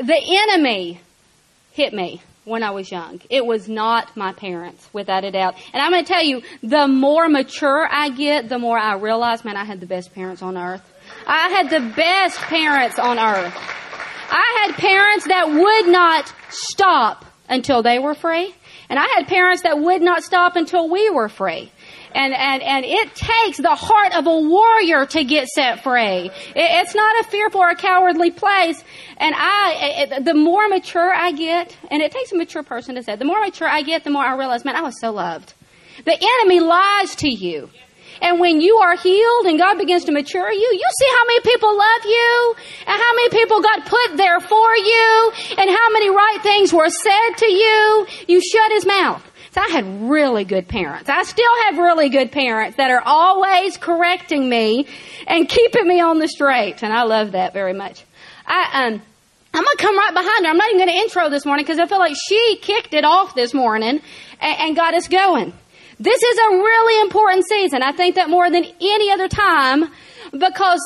the enemy hit me when I was young. It was not my parents, without a doubt. And I'm going to tell you, the more mature I get, the more I realize, man, I had the best parents on earth. I had the best parents on earth. I had parents that would not stop until they were free. And I had parents that would not stop until we were free. And it takes the heart of a warrior to get set free. It's not a fearful or a cowardly place. And the more mature I get, and it takes a mature person to say, the more mature I get, the more I realize, man, I was so loved. The enemy lies to you. And when you are healed and God begins to mature you, you see how many people love you and how many people got put there for you and how many right things were said to you. You shut his mouth. So I had really good parents. I still have really good parents that are always correcting me and keeping me on the straight. And I love that very much. I'm going to come right behind her. I'm not even going to intro this morning because I feel like she kicked it off this morning and got us going. This is a really important season. I think that more than any other time because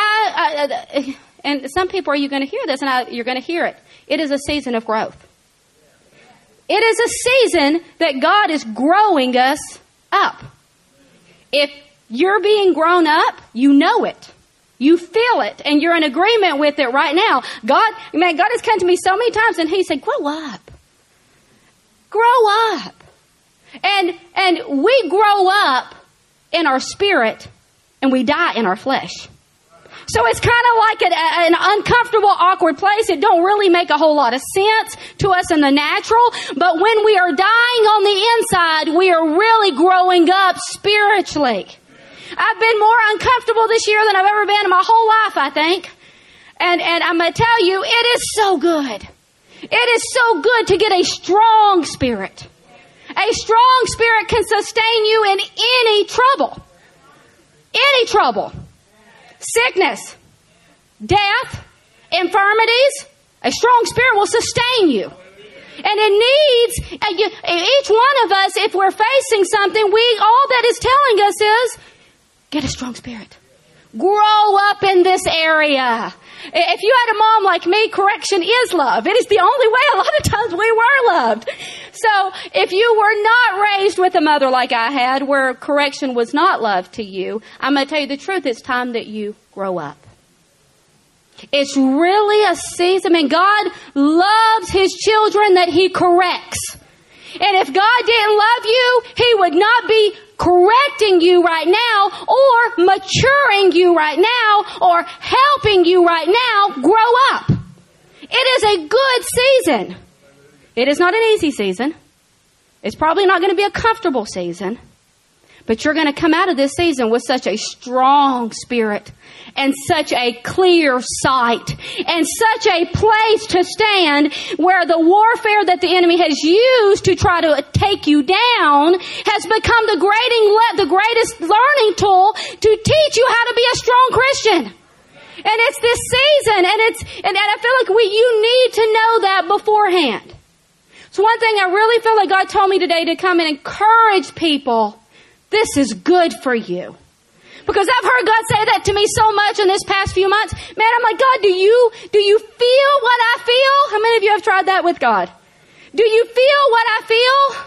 and some people, are you going to hear this? And you're going to hear it. It is a season of growth. It is a season that God is growing us up. If you're being grown up, you know it. You feel it, and you're in agreement with it right now. God has come to me so many times, and He said, grow up. Grow up. And we grow up in our spirit, and we die in our flesh. So it's kind of like an uncomfortable, awkward place. It don't really make a whole lot of sense to us in the natural. But when we are dying on the inside, we are really growing up spiritually. I've been more uncomfortable this year than I've ever been in my whole life, I think. And I'm going to tell you, it is so good. It is so good to get a strong spirit. A strong spirit can sustain you in any trouble. Any trouble. Sickness, death, infirmities. A strong spirit will sustain you. And it needs, each one of us, if we're facing something, all that is telling us is, get a strong spirit. Grow up in this area. If you had a mom like me, correction is love. It is the only way a lot of times we were loved. So if you were not raised with a mother like I had, where correction was not love to you, I'm going to tell you the truth. It's time that you grow up. It's really a season. I mean, God loves His children that He corrects. And if God didn't love you, He would not be correcting you right now or maturing you right now or helping you right now grow up. It is a good season. It is not an easy season. It's probably not going to be a comfortable season. But you're going to come out of this season with such a strong spirit and such a clear sight and such a place to stand where the warfare that the enemy has used to try to take you down has become the greatest learning tool to teach you how to be a strong Christian. And it's this season, and I feel like you need to know that beforehand. So one thing I really feel like God told me today to come and encourage people. This is good for you. Because I've heard God say that to me so much in this past few months. Man, I'm like, God, do you feel what I feel? How many of you have tried that with God? Do you feel what I feel?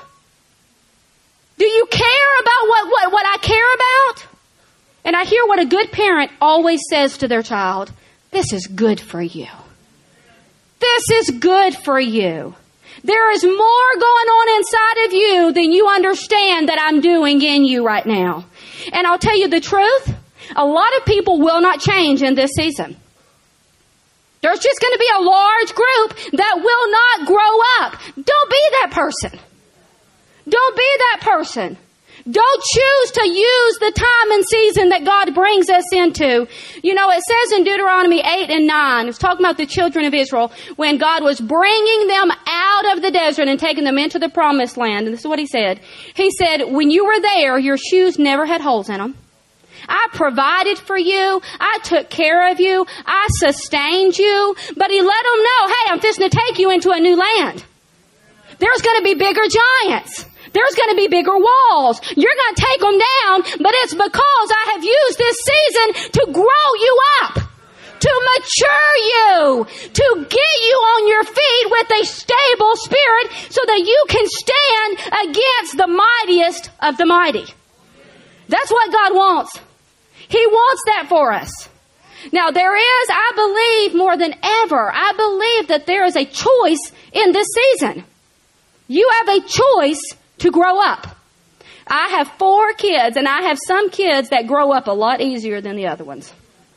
Do you care about what I care about? And I hear what a good parent always says to their child. This is good for you. This is good for you. There is more going on inside of you than you understand that I'm doing in you right now. And I'll tell you the truth, a lot of people will not change in this season. There's just going to be a large group that will not grow up. Don't be that person. Don't be that person. Don't choose to use the time and season that God brings us into. You know, it says in Deuteronomy 8 and 9, it's talking about the children of Israel, when God was bringing them out of the desert and taking them into the promised land. And this is what He said. He said, when you were there, your shoes never had holes in them. I provided for you. I took care of you. I sustained you. But He let them know, hey, I'm fixing to take you into a new land. There's going to be bigger giants. There's going to be bigger walls. You're going to take them down, but it's because I have used this season to grow you up, to mature you, to get you on your feet with a stable spirit so that you can stand against the mightiest of the mighty. That's what God wants. He wants that for us. Now there is, I believe more than ever, I believe that there is a choice in this season. You have a choice to grow up. I have 4 kids, and I have some kids that grow up a lot easier than the other ones.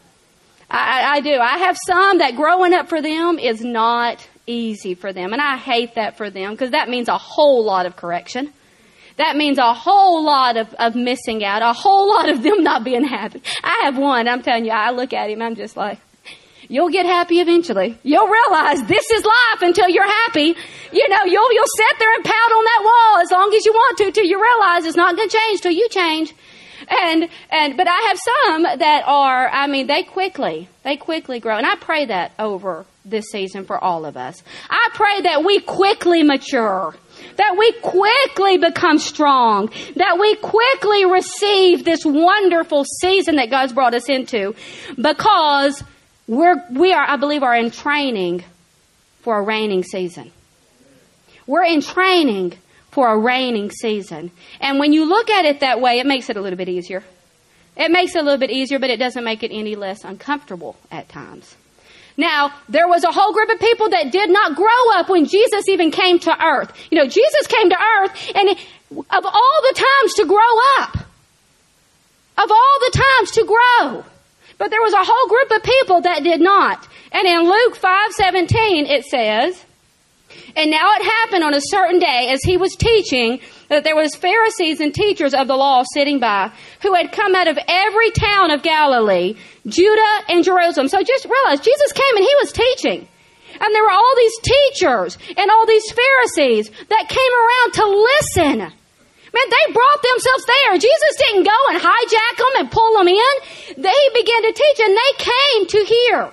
I do. I have some that growing up for them is not easy for them, and I hate that for them because that means a whole lot of correction. That means a whole lot of missing out, a whole lot of them not being happy. I have one, I'm telling you, I look at him, I'm just like, you'll get happy eventually. You'll realize this is life until you're happy. You know, you'll sit there and pout on that wall as long as you want to till you realize it's not going to change till you change. But I have some that are, I mean, they quickly grow. And I pray that over this season for all of us. I pray that we quickly mature, that we quickly become strong, that we quickly receive this wonderful season that God's brought us into, because we are, I believe, are in training for a reigning season. We're in training for a reigning season. And when you look at it that way, it makes it a little bit easier. It makes it a little bit easier, but it doesn't make it any less uncomfortable at times. Now, there was a whole group of people that did not grow up when Jesus even came to earth. You know, Jesus came to earth, and of all the times to grow up, of all the times to grow, but there was a whole group of people that did not. And in Luke 5:17, it says, and now it happened on a certain day as he was teaching that there was Pharisees and teachers of the law sitting by who had come out of every town of Galilee, Judah and Jerusalem. So just realize Jesus came and he was teaching. And there were all these teachers and all these Pharisees that came around to listen. Man, they brought themselves there. Jesus didn't go and hijack them and pull them in. They began to teach and they came to hear.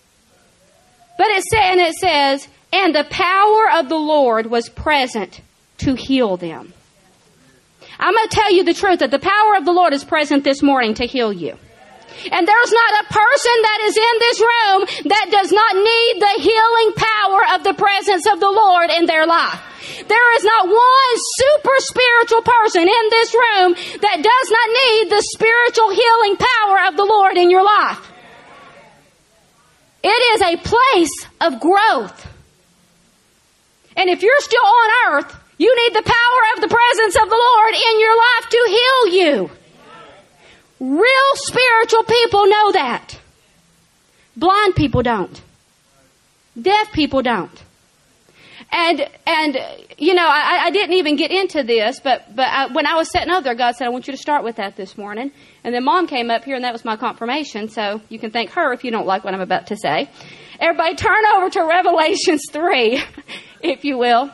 But it says, and the power of the Lord was present to heal them. I'm going to tell you the truth that the power of the Lord is present this morning to heal you. And there's not a person that is in this room that does not need the healing power of the presence of the Lord in their life. There is not one super spiritual person in this room that does not need the spiritual healing power of the Lord in your life. It is a place of growth. And if you're still on earth, you need the power of the presence of the Lord in your life to heal you. Real spiritual people know that. Blind people don't. Deaf people don't. And you know, I didn't even get into this, but when I was setting up there, God said, I want you to start with that this morning. And then Mom came up here, and that was my confirmation, so you can thank her if you don't like what I'm about to say. Everybody turn over to Revelations 3, if you will.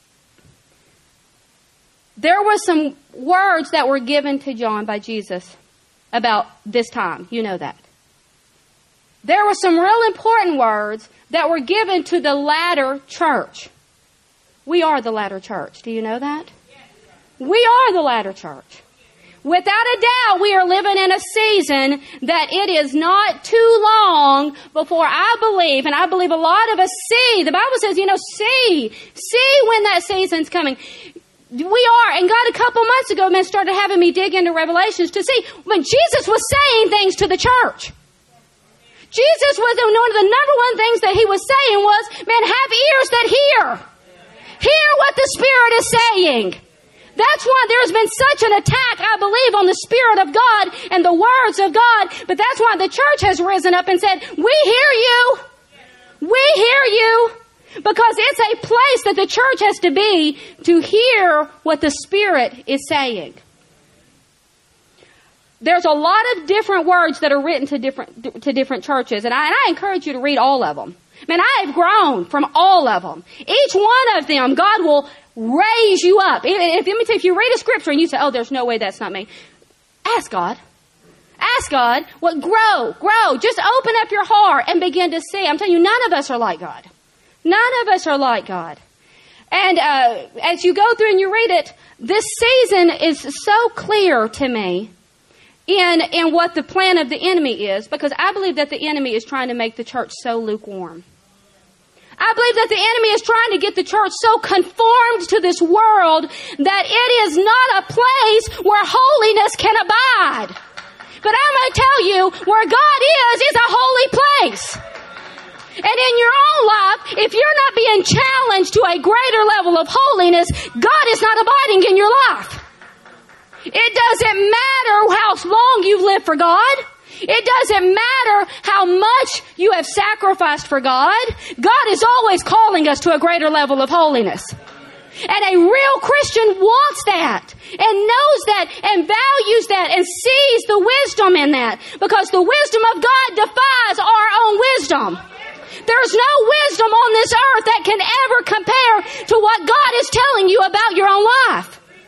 There were some words that were given to John by Jesus about this time. You know that. There were some real important words that were given to the latter church. We are the latter church. Do you know that? We are the latter church. Without a doubt, we are living in a season that it is not too long before I believe, and I believe a lot of us see, the Bible says, you know, see when that season's coming. We are, and God a couple months ago, man, started having me dig into Revelations to see when Jesus was saying things to the church. Jesus was one of the number one things that he was saying was, man, have ears that hear. Hear what the Spirit is saying. That's why there's been such an attack, I believe, on the Spirit of God and the words of God. But that's why the church has risen up and said, we hear you. We hear you. Because it's a place that the church has to be to hear what the Spirit is saying. There's a lot of different words that are written to different churches. And I encourage you to read all of them. Man, I have grown from all of them. Each one of them, God will raise you up. If you read a scripture and you say, oh, there's no way that's not me. Ask God. Ask God. Well, grow. Just open up your heart and begin to see. I'm telling you, none of us are like God. None of us are like God. And as you go through and you read it, this season is so clear to me in what the plan of the enemy is, because I believe that the enemy is trying to make the church so lukewarm. I believe that the enemy is trying to get the church so conformed to this world that it is not a place where holiness can abide. But I'm going to tell you, where God is a holy place. And in your own life, if you're not being challenged to a greater level of holiness, God is not abiding in your life. It doesn't matter how long you've lived for God. It doesn't matter how much you have sacrificed for God. God is always calling us to a greater level of holiness. And a real Christian wants that and knows that and values that and sees the wisdom in that, because the wisdom of God defies our own wisdom. There's no wisdom on this earth that can ever compare to what God is telling you about your own life.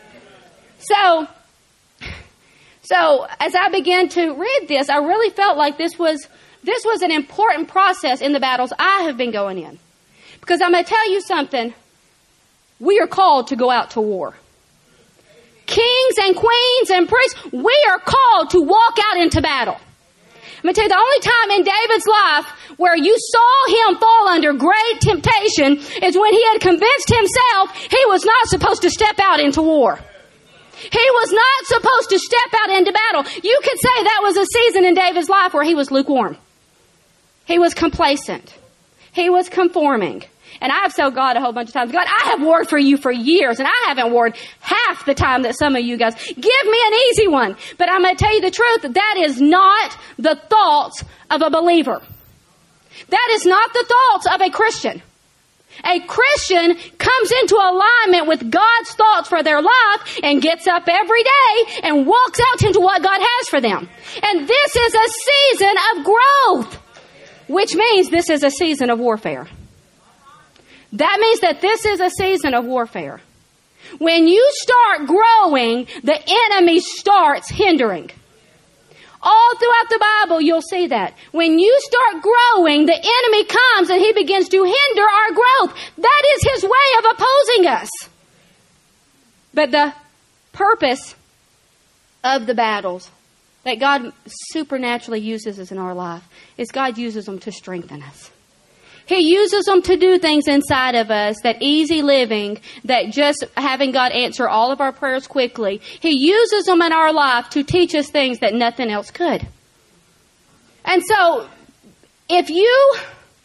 So as I began to read this, I really felt like this was an important process in the battles I have been going in. Because I'm going to tell you something. We are called to go out to war. Kings and queens and priests, we are called to walk out into battle. I'm going to tell you, the only time in David's life where you saw him fall under great temptation is when he had convinced himself he was not supposed to step out into war. He was not supposed to step out into battle. You could say that was a season in David's life where he was lukewarm. He was complacent. He was conforming. And I've told God a whole bunch of times, God, I have warred for you for years, and I haven't warred half the time that some of you guys. Give me an easy one. But I'm going to tell you the truth, that is not the thoughts of a believer. That is not the thoughts of a Christian. A Christian comes into alignment with God's thoughts for their life and gets up every day and walks out into what God has for them. And this is a season of growth, which means this is a season of warfare. That means that this is a season of warfare. When you start growing, the enemy starts hindering. All throughout the Bible, you'll see that. When you start growing, the enemy comes and he begins to hinder our growth. That is his way of opposing us. But the purpose of the battles that God supernaturally uses us in our life is God uses them to strengthen us. He uses them to do things inside of us, that easy living, that just having God answer all of our prayers quickly. He uses them in our life to teach us things that nothing else could. And so, if you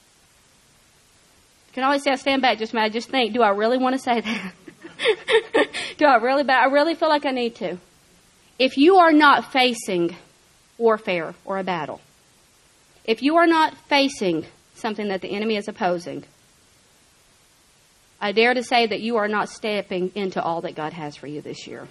can always say, I stand back just a minute, just think, do I really want to say that? Do I really? But I really feel like I need to. If you are not facing warfare or a battle, if you are not facing something that the enemy is opposing, I dare to say that you are not stepping into all that God has for you this year.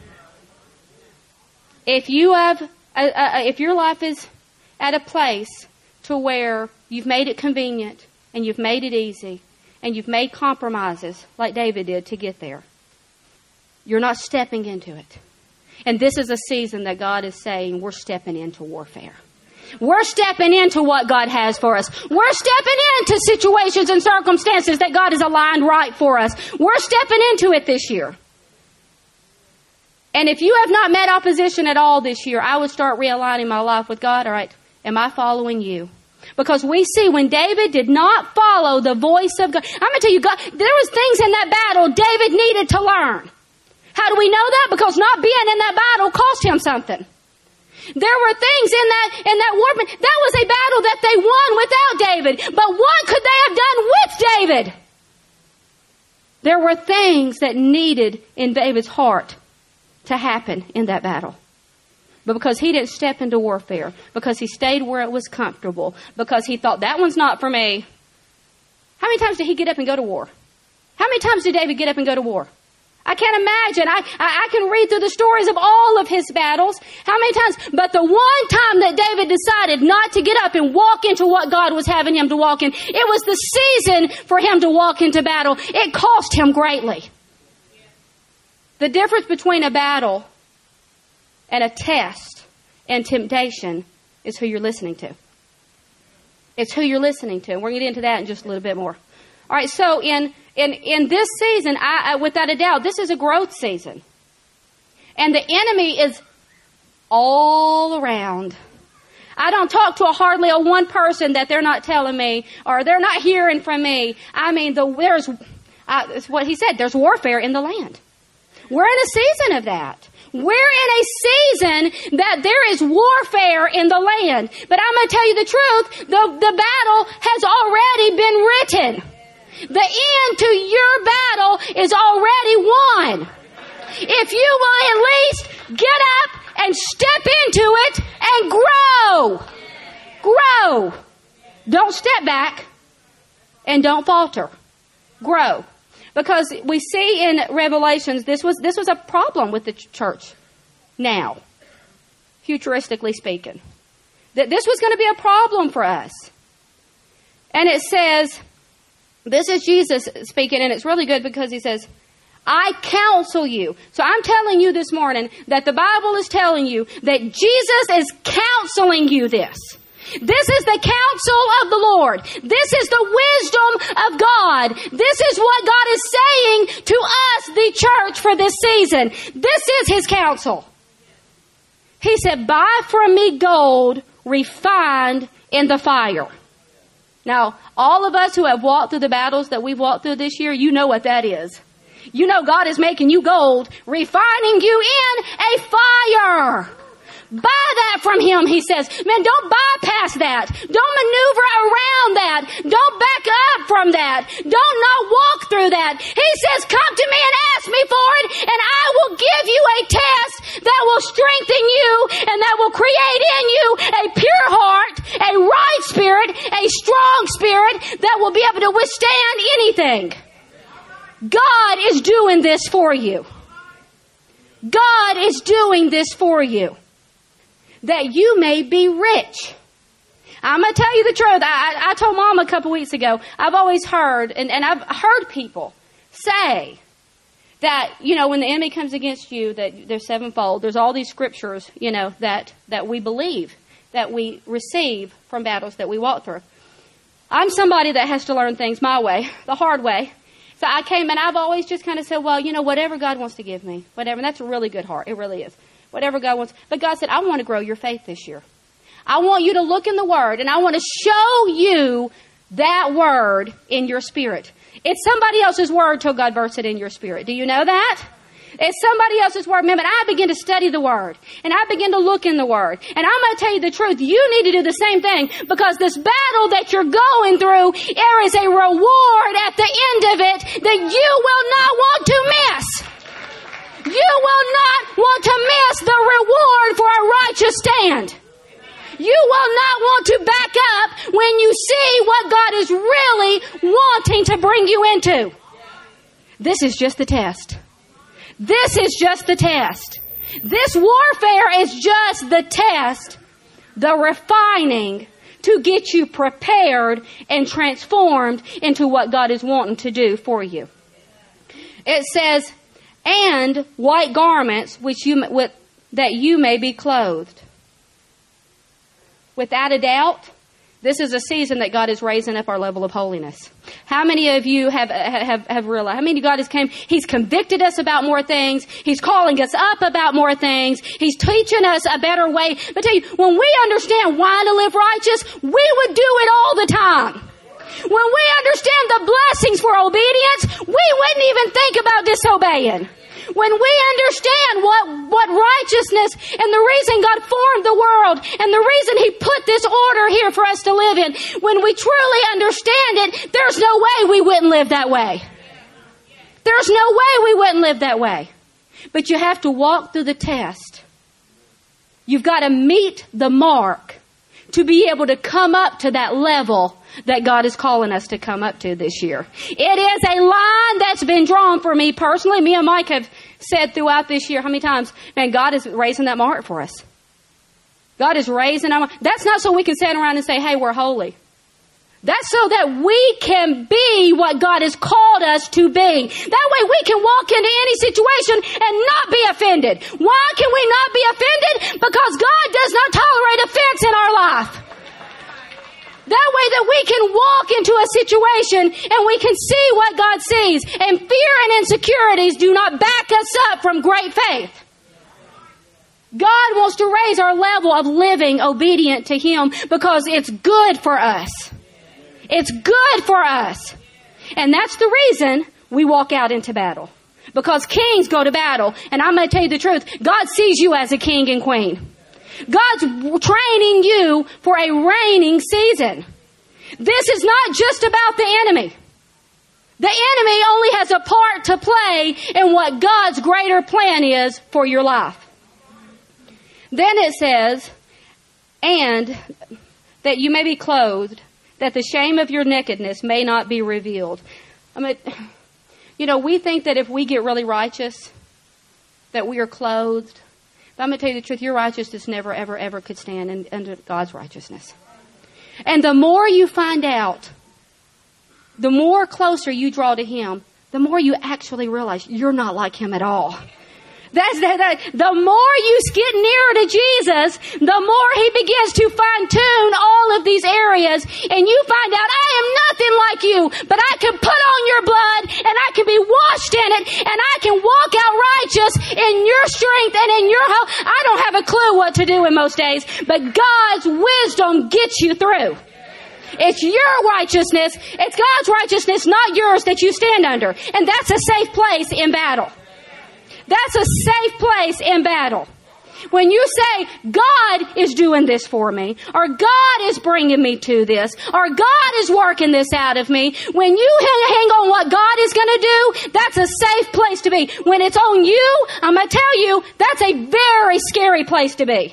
If you have, if your life is at a place to where you've made it convenient and you've made it easy and you've made compromises like David did to get there, you're not stepping into it. And this is a season that God is saying we're stepping into warfare. We're stepping into what God has for us. We're stepping into situations and circumstances that God has aligned right for us. We're stepping into it this year. And if you have not met opposition at all this year, I would start realigning my life with God. All right, am I following you? Because we see when David did not follow the voice of God. I'm going to tell you, God, there was things in that battle David needed to learn. How do we know that? Because not being in that battle cost him something. There were things in that war. That was a battle that they won without David. But what could they have done with David? There were things that needed in David's heart to happen in that battle. But because he didn't step into warfare, because he stayed where it was comfortable, because he thought, that one's not for me. How many times did he get up and go to war? How many times did David get up and go to war? I can't imagine. I can read through the stories of all of his battles. How many times? But the one time that David decided not to get up and walk into what God was having him to walk in, it was the season for him to walk into battle. It cost him greatly. The difference between a battle and a test and temptation is who you're listening to. It's who you're listening to. And we're going to get into that in just a little bit more. All right, so in this season, I without a doubt, this is a growth season. And the enemy is all around. I don't talk to hardly a one person that they're not telling me or they're not hearing from me. I mean, it's what he said. There's warfare in the land. We're in a season of that. We're in a season that there is warfare in the land. But I'm going to tell you the truth. The battle has already been written. The end to your battle is already won. If you will at least get up and step into it and grow. Grow. Don't step back and don't falter. Grow. Because we see in Revelations, this was a problem with the church now, futuristically speaking. That this was going to be a problem for us. And it says, this is Jesus speaking, and it's really good because he says, I counsel you. So I'm telling you this morning that the Bible is telling you that Jesus is counseling you this. This is the counsel of the Lord. This is the wisdom of God. This is what God is saying to us, the church, for this season. This is His counsel. He said, buy from me gold refined in the fire. Now, all of us who have walked through the battles that we've walked through this year, you know what that is. You know God is making you gold, refining you in a fire. Buy that from Him, He says. Man, don't bypass that. Don't maneuver around that. Don't back up from that. Don't not walk through that. He says, come to me and ask me for it, and I will give you a test that will strengthen you and that will create in you a pure heart, a right spirit, a strong spirit that will be able to withstand anything. God is doing this for you. God is doing this for you. That you may be rich. I'm going to tell you the truth. I told Mom a couple weeks ago, I've always heard, and I've heard people say that, when the enemy comes against you, that there's sevenfold. There's all these scriptures, that we believe, that we receive from battles that we walk through. I'm somebody that has to learn things my way, the hard way. So I came and I've always just kind of said, well, whatever God wants to give me, whatever. And that's a really good heart. It really is. Whatever God wants. But God said, I want to grow your faith this year. I want you to look in the Word and I want to show you that Word in your spirit. It's somebody else's Word till God births it in your spirit. Do you know that? It's somebody else's Word. Man, but I begin to study the Word. And I begin to look in the Word. And I'm going to tell you the truth. You need to do the same thing. Because this battle that you're going through, there is a reward at the end of it that you will not want to miss. You will not want to miss the reward for a righteous stand. You will not want to back up when you see what God is really wanting to bring you into. This is just the test. This is just the test. This warfare is just the test, the refining to get you prepared and transformed into what God is wanting to do for you. It says, and white garments that you may be clothed. Without a doubt, this is a season that God is raising up our level of holiness. How many of you have realized? How many of God has came? He's convicted us about more things. He's calling us up about more things. He's teaching us a better way. But I tell you, when we understand why to live righteous, we would do it all the time. When we understand the blessings for obedience, we wouldn't even think about disobeying. When we understand what righteousness and the reason God formed the world and the reason He put this order here for us to live in, when we truly understand it, there's no way we wouldn't live that way. There's no way we wouldn't live that way. But you have to walk through the test. You've got to meet the mark to be able to come up to that level that God is calling us to come up to this year. It is a line that's been drawn for me personally. Me and Mike have said throughout this year, how many times, man, God is raising that mark for us. God is raising our mark. That's not so we can stand around and say, hey, we're holy. That's so that we can be what God has called us to be. That way we can walk into any situation and not be offended. Why can we not be offended? Because God does not tolerate offense in our life. That way that we can walk into a situation and we can see what God sees. And fear and insecurities do not back us up from great faith. God wants to raise our level of living obedient to Him because it's good for us. It's good for us. And that's the reason we walk out into battle. Because kings go to battle. And I'm going to tell you the truth. God sees you as a king and queen. God's training you for a reigning season. This is not just about the enemy. The enemy only has a part to play in what God's greater plan is for your life. Then it says, and that you may be clothed, that the shame of your nakedness may not be revealed. I mean, we think that if we get really righteous, that we are clothed. But I'm going to tell you the truth, your righteousness never, ever, ever could stand under God's righteousness. And the more you find out, the more closer you draw to Him, the more you actually realize you're not like Him at all. The more you get nearer to Jesus, the more He begins to fine-tune all of these areas, and you find out, I am nothing like you, but I can put on your blood, and I can be washed in it, and I can walk out righteous in your strength and in your help. I don't have a clue what to do in most days, but God's wisdom gets you through. It's your righteousness, it's God's righteousness, not yours, that you stand under. And that's a safe place in battle. That's a safe place in battle. When you say, God is doing this for me, or God is bringing me to this, or God is working this out of me, when you hang on what God is going to do, that's a safe place to be. When it's on you, I'm going to tell you, that's a very scary place to be.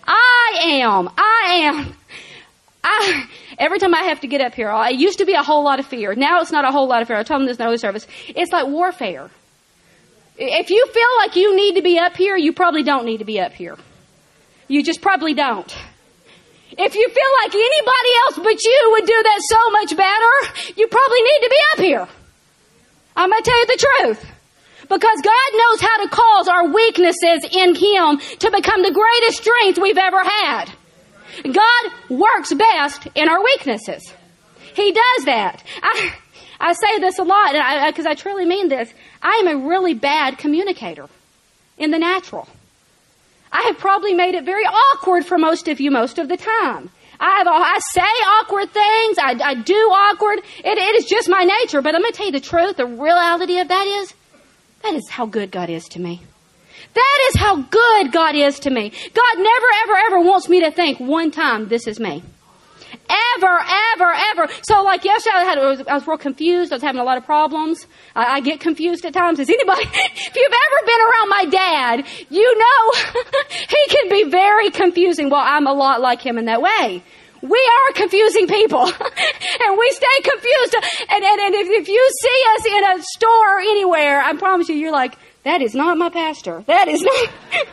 Every time I have to get up here, it used to be a whole lot of fear. Now it's not a whole lot of fear. I told them this in the Holy Service. It's like warfare. If you feel like you need to be up here, you probably don't need to be up here. You just probably don't. If you feel like anybody else but you would do that so much better, you probably need to be up here. I'm going to tell you the truth. Because God knows how to cause our weaknesses in Him to become the greatest strength we've ever had. God works best in our weaknesses. He does that. I say this a lot, because I truly mean this. I am a really bad communicator in the natural. I have probably made it very awkward for most of you most of the time. I say awkward things. I do awkward. It is just my nature. But I'm going to tell you the truth. The reality of that is how good God is to me. That is how good God is to me. God never, ever, ever wants me to think one time, this is me. Ever, ever, ever. So like yesterday I was real confused. I was having a lot of problems. I get confused at times. If you've ever been around my dad, you know he can be very confusing. Well, I'm a lot like him in that way. We are confusing people. And we stay confused. And if you see us in a store or anywhere, I promise you're like, that is not my pastor. That is not.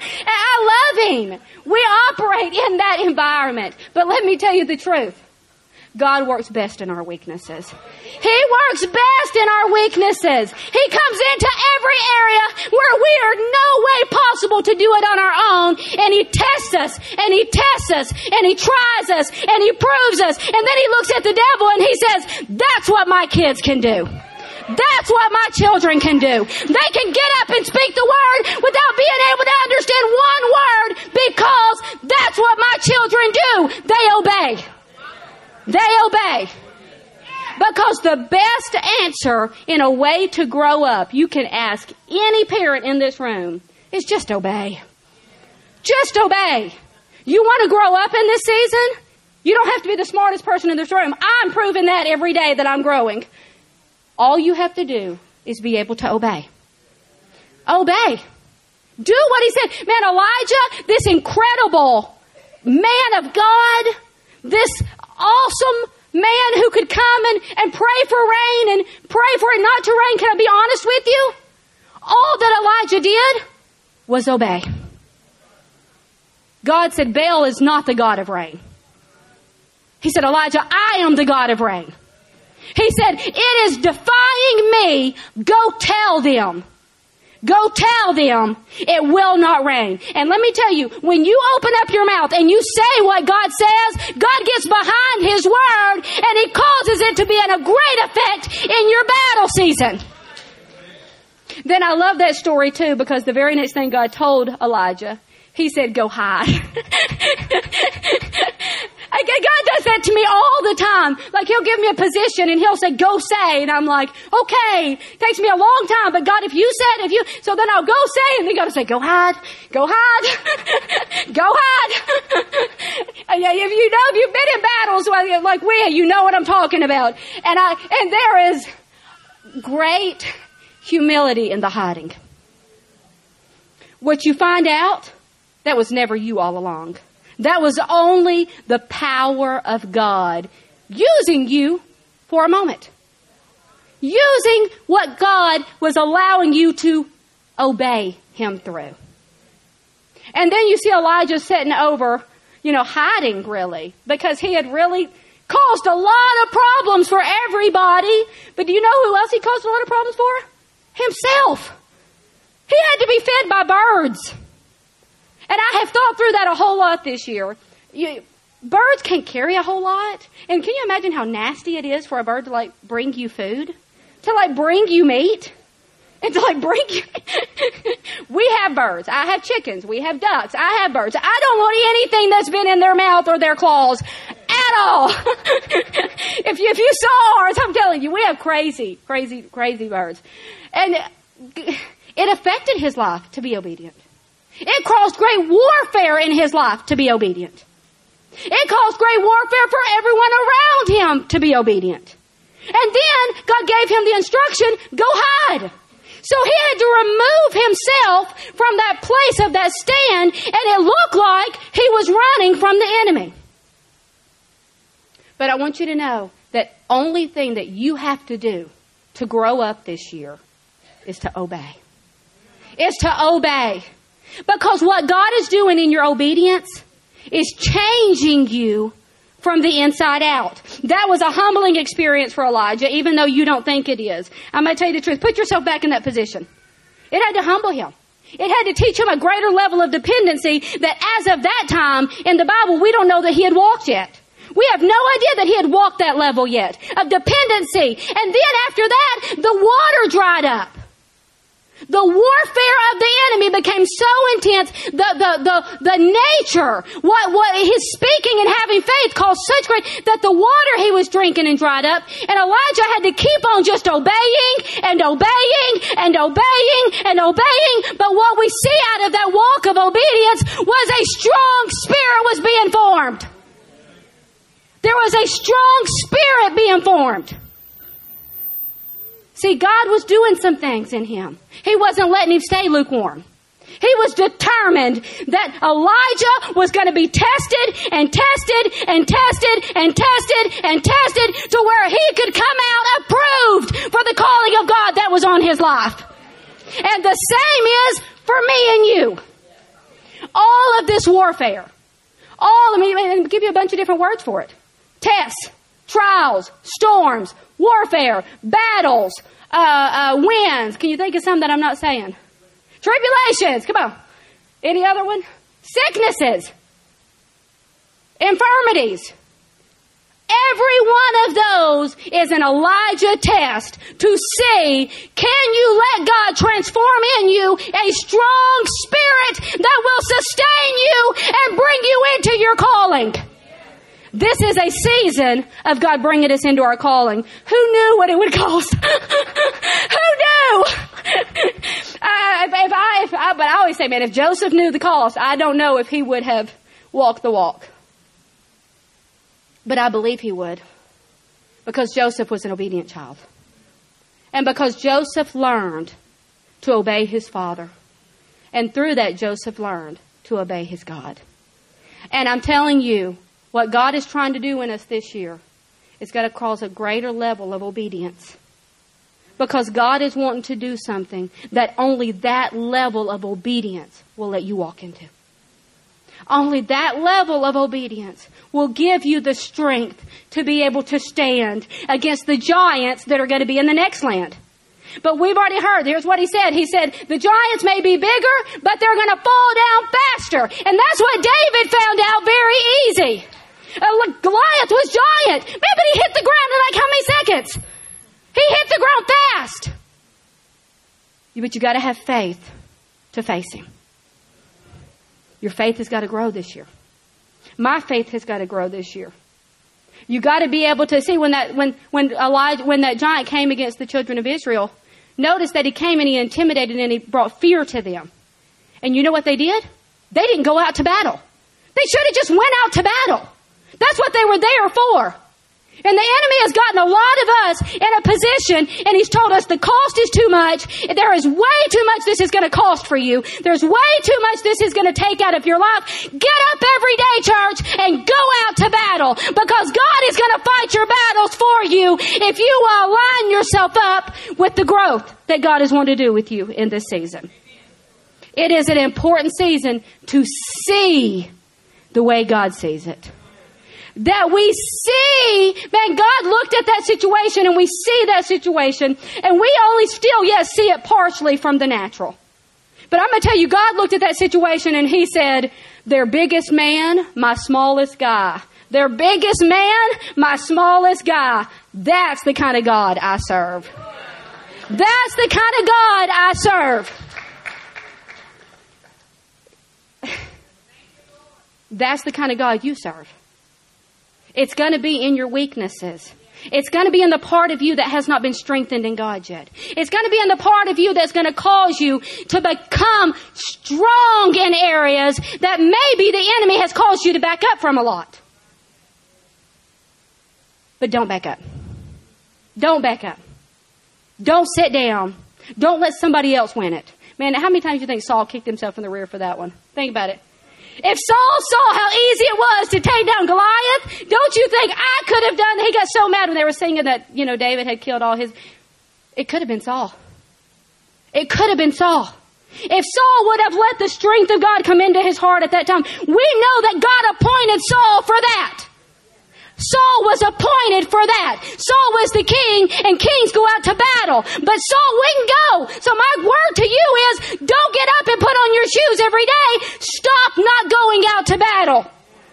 I love him. We operate in that environment. But let me tell you the truth. God works best in our weaknesses. He works best in our weaknesses. He comes into every area where we are no way possible to do it on our own. And He tests us, and He tests us, and He tries us, and He proves us. And then He looks at the devil and He says, that's what my kids can do. That's what my children can do. They can get up and speak the word without being able to understand one word, because that's what my children do. They obey. They obey. Because the best answer in a way to grow up, you can ask any parent in this room, is just obey. Just obey. You want to grow up in this season? You don't have to be the smartest person in this room. I'm proving that every day that I'm growing. All you have to do is be able to obey. Obey. Do what He said. Man, Elijah, this incredible man of God, this awesome man who could come and pray for rain and pray for it not to rain. Can I be honest with you? All that Elijah did was obey. God said, Baal is not the God of rain. He said, Elijah, I am the God of rain. He said, it is defying me. Go tell them. Go tell them it will not rain. And let me tell you, when you open up your mouth and you say what God says, God gets behind His word and He causes it to be in a great effect in your battle season. Then I love that story too, because the very next thing God told Elijah, He said, go hide. God does that to me all the time. Like he'll give me a position and he'll say, go say. And I'm like, okay, takes me a long time. But God, if you said, so then I'll go say, and then God will say, go hide, go hide, go hide. If you've been in battles like you know what I'm talking about. And there is great humility in the hiding. What you find out, that was never you all along. That was only the power of God using you for a moment. Using what God was allowing you to obey him through. And then you see Elijah sitting over, hiding really, because he had really caused a lot of problems for everybody. But do you know who else he caused a lot of problems for? Himself. He had to be fed by birds. And I have thought through that a whole lot this year. Birds can't carry a whole lot. And can you imagine how nasty it is for a bird to bring you food? To bring you meat? And to bring you... We have birds. I have chickens. We have ducks. I have birds. I don't want anything that's been in their mouth or their claws at all. If you saw ours, I'm telling you, we have crazy birds. And it affected his life to be obedient. It caused great warfare in his life to be obedient. It caused great warfare for everyone around him to be obedient. And then God gave him the instruction, go hide. So he had to remove himself from that place of that stand, and it looked like he was running from the enemy. But I want you to know that only thing that you have to do to grow up this year is to obey. Is to obey. Because what God is doing in your obedience is changing you from the inside out. That was a humbling experience for Elijah, even though you don't think it is. I'm going to tell you the truth. Put yourself back in that position. It had to humble him. It had to teach him a greater level of dependency that as of that time in the Bible, we don't know that he had walked yet. We have no idea that he had walked that level yet of dependency. And then after that, the water dried up. The warfare of the enemy became so intense. The nature, what his speaking and having faith caused such great that the water he was drinking and dried up. And Elijah had to keep on just obeying and obeying and obeying and obeying. But what we see out of that walk of obedience was a strong spirit was being formed. There was a strong spirit being formed. See, God was doing some things in him. He wasn't letting him stay lukewarm. He was determined that Elijah was going to be tested and tested and tested and tested and tested to where he could come out approved for the calling of God that was on his life. And the same is for me and you. All of this warfare. I'll give you a bunch of different words for it. Tests, trials, storms, warfare, battles, winds. Can you think of some that I'm not saying? Tribulations. Come on. Any other one? Sicknesses. Infirmities. Every one of those is an Elijah test to see, can you let God transform in you a strong spirit that will sustain you and bring you into your calling? This is a season of God bringing us into our calling. Who knew what it would cost? Who knew? But I always say, man, if Joseph knew the cost, I don't know if he would have walked the walk. But I believe he would. Because Joseph was an obedient child. And because Joseph learned to obey his father. And through that, Joseph learned to obey his God. And I'm telling you, what God is trying to do in us this year is going to cause a greater level of obedience. Because God is wanting to do something that only that level of obedience will let you walk into. Only that level of obedience will give you the strength to be able to stand against the giants that are going to be in the next land. But we've already heard, here's what he said. He said, the giants may be bigger, but they're going to fall down faster. And that's what David found out very easy. Goliath was giant. Man, but he hit the ground in how many seconds? He hit the ground fast. But you got to have faith to face him. Your faith has got to grow this year. My faith has got to grow this year. You got to be able to see when that giant came against the children of Israel. Notice that he came and he intimidated and he brought fear to them. And you know what they did? They didn't go out to battle. They should have just went out to battle. That's what they were there for. And the enemy has gotten a lot of us in a position, and he's told us the cost is too much. There is way too much this is going to cost for you. There's way too much this is going to take out of your life. Get up every day, church, and go out to battle, because God is going to fight your battles for you if you align yourself up with the growth that God has wanted to do with you in this season. It is an important season to see the way God sees it. That we see, man, God looked at that situation and we see that situation and we only still yet see it partially from the natural. But I'm going to tell you, God looked at that situation and he said, their biggest man, my smallest guy. Their biggest man, my smallest guy. That's the kind of God I serve. That's the kind of God I serve. That's the kind of God you serve. It's going to be in your weaknesses. It's going to be in the part of you that has not been strengthened in God yet. It's going to be in the part of you that's going to cause you to become strong in areas that maybe the enemy has caused you to back up from a lot. But don't back up. Don't back up. Don't sit down. Don't let somebody else win it. Man, how many times do you think Saul kicked himself in the rear for that one? Think about it. If Saul saw how easy it was to take down Goliath, don't you think I could have done that? He got so mad when they were singing that, David had killed all his... It could have been Saul. It could have been Saul. If Saul would have let the strength of God come into his heart at that time, we know that God appointed Saul for that. Saul was appointed for that. Saul was the king, and kings go out to battle. But Saul wouldn't go. So my word to you is, don't get up and put on your shoes every day. Stop not going out to battle.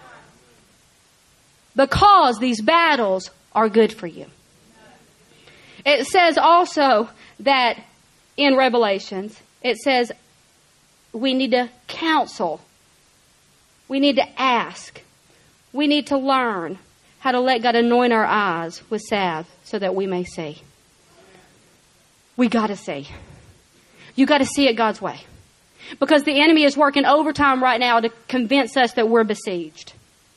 Because these battles are good for you. It says also that in Revelations, it says we need to counsel. We need to ask. We need to learn how to let God anoint our eyes with salve so that we may see. We got to see. You got to see it God's way. Because the enemy is working overtime right now to convince us that we're besieged.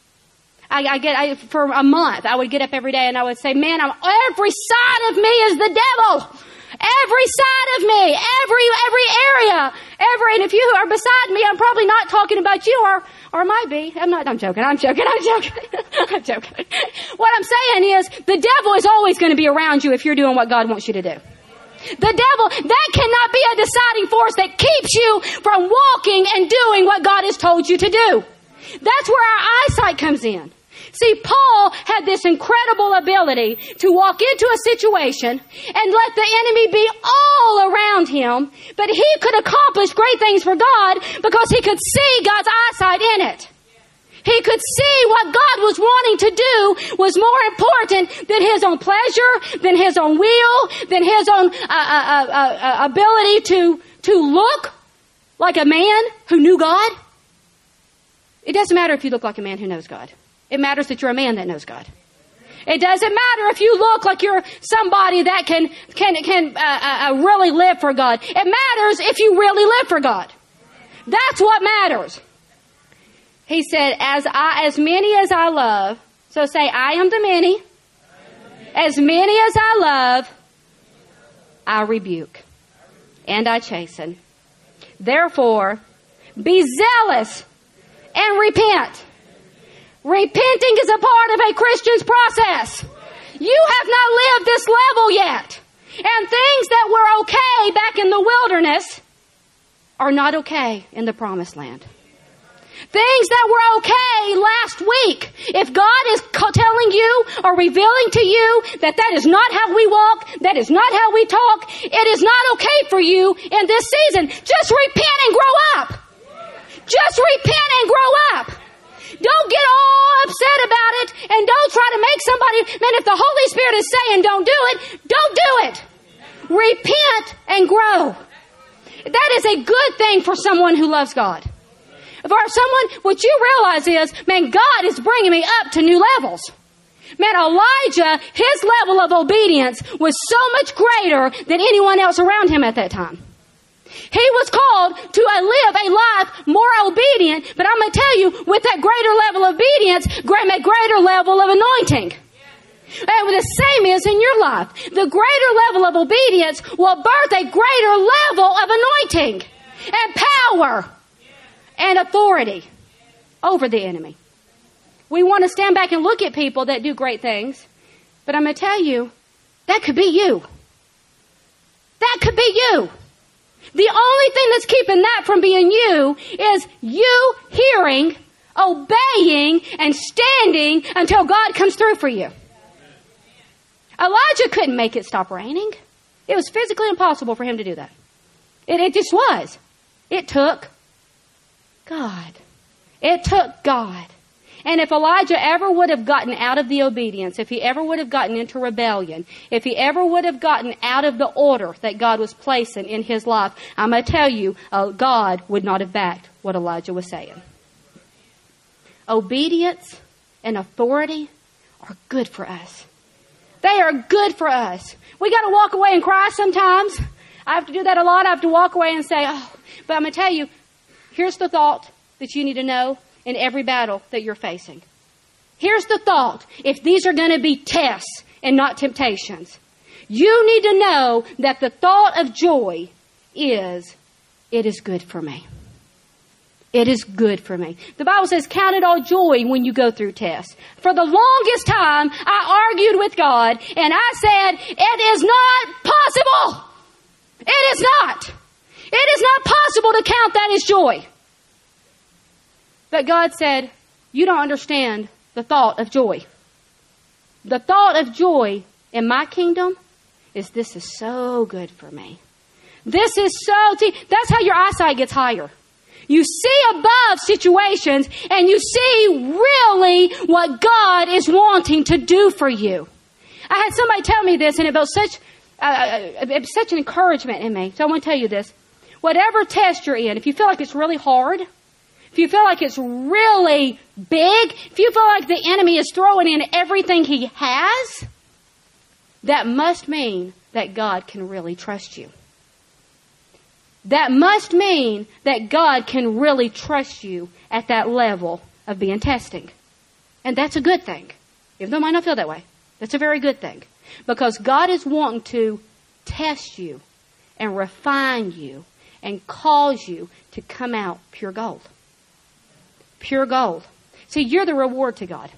For a month, I would get up every day and I would say, man, every side of me is the devil. Every side of me, every area, and if you are beside me, I'm probably not talking about you, or might be. I'm joking. I'm joking. What I'm saying is, the devil is always going to be around you if you're doing what God wants you to do. The devil, that cannot be a deciding force that keeps you from walking and doing what God has told you to do. That's where our eyesight comes in. See, Paul had this incredible ability to walk into a situation and let the enemy be all around him, but he could accomplish great things for God because he could see God's eyesight in it. He could see what God was wanting to do was more important than his own pleasure, than his own will, than his own ability to look like a man who knew God. It doesn't matter if you look like a man who knows God. It matters that you're a man that knows God. It doesn't matter if you look like you're somebody that can really live for God. It matters if you really live for God. That's what matters. He said, as many as I love. So say, I am the many. As many as I love, I rebuke and I chasten. Therefore, be zealous and repent. Repenting is a part of a Christian's process. You have not lived this level yet. And things that were okay back in the wilderness are not okay in the promised land. Things that were okay last week, if God is telling you or revealing to you that is not how we walk, that is not how we talk, it is not okay for you in this season, just repent and grow up. Just repent and grow up. Don't get all upset about it and don't try to make somebody, man, if the Holy Spirit is saying don't do it, don't do it. Repent and grow. That is a good thing for someone who loves God. For someone, what you realize is, man, God is bringing me up to new levels. Man, Elijah, his level of obedience was so much greater than anyone else around him at that time. He was called to live a life more obedient, but I'm going to tell you, with that greater level of obedience, a greater level of anointing. And the same is in your life. The greater level of obedience will birth a greater level of anointing and power and authority over the enemy. We want to stand back and look at people that do great things, but I'm going to tell you, that could be you. That could be you. The only thing that's keeping that from being you is you hearing, obeying, and standing until God comes through for you. Elijah couldn't make it stop raining. It was physically impossible for him to do that. It just was. It took God. It took God. And if Elijah ever would have gotten out of the obedience, if he ever would have gotten into rebellion, if he ever would have gotten out of the order that God was placing in his life, I'm going to tell you, God would not have backed what Elijah was saying. Obedience and authority are good for us. They are good for us. We got to walk away and cry sometimes. I have to do that a lot. I have to walk away and say, but I'm going to tell you, here's the thought that you need to know in every battle that you're facing. Here's the thought. If these are going to be tests and not temptations, you need to know that the thought of joy is, it is good for me. It is good for me. The Bible says, count it all joy when you go through tests. For the longest time, I argued with God and I said, it is not possible. It is not. It is not possible to count that as joy. But God said, you don't understand the thought of joy. The thought of joy in my kingdom is, this is so good for me. This is that's how your eyesight gets higher. You see above situations and you see really what God is wanting to do for you. I had somebody tell me this and it was such an encouragement in me. So I want to tell you this. Whatever test you're in, if you feel like it's really hard, if you feel like it's really big, if you feel like the enemy is throwing in everything he has, that must mean that God can really trust you. That must mean that God can really trust you at that level of being testing. And that's a good thing. Even though it might not feel that way. That's a very good thing. Because God is wanting to test you and refine you and cause you to come out pure gold. Pure gold. See, you're the reward to God.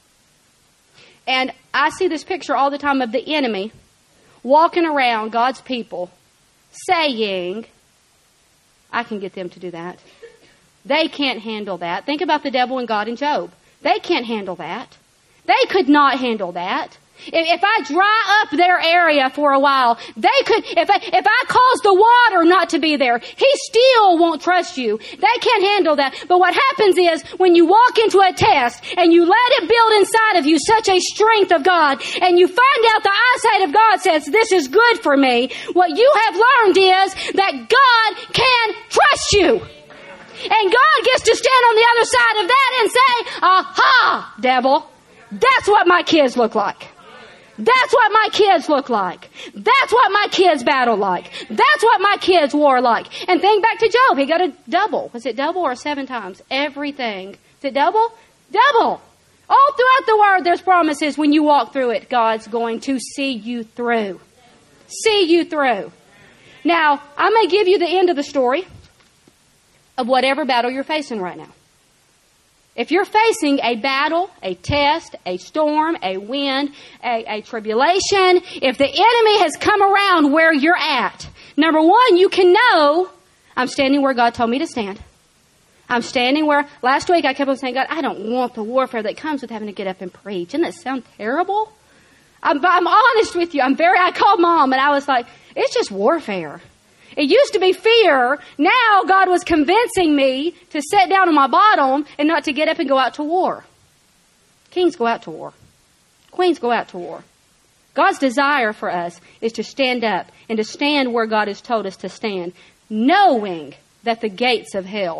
And I see this picture all the time of the enemy walking around God's people saying, I can get them to do that. They can't handle that. Think about the devil and God and Job. They can't handle that. They could not handle that. If I dry up their area for a while, they could, if I cause the water not to be there, he still won't trust you. They can't handle that. But what happens is, when you walk into a test and you let it build inside of you such a strength of God, and you find out the eyesight of God says, this is good for me, what you have learned is that God can trust you. And God gets to stand on the other side of that and say, aha, devil, that's what my kids look like. That's what my kids look like. That's what my kids battle like. That's what my kids war like. And think back to Job. He got a double. Was it double or 7 times? Everything. Is it double? Double. All throughout the Word, there's promises. When you walk through it, God's going to see you through. See you through. Now, I'm going to give you the end of the story of whatever battle you're facing right now. If you're facing a battle, a test, a storm, a wind, a tribulation, if the enemy has come around where you're at, number one, you can know, I'm standing where God told me to stand. I'm standing where, last week I kept on saying, God, I don't want the warfare that comes with having to get up and preach. Doesn't that sound terrible? I'm honest with you. I called Mom and I was like, it's just warfare. It used to be fear. Now God was convincing me to sit down on my bottom and not to get up and go out to war. Kings go out to war. Queens go out to war. God's desire for us is to stand up and to stand where God has told us to stand, knowing that the gates of hell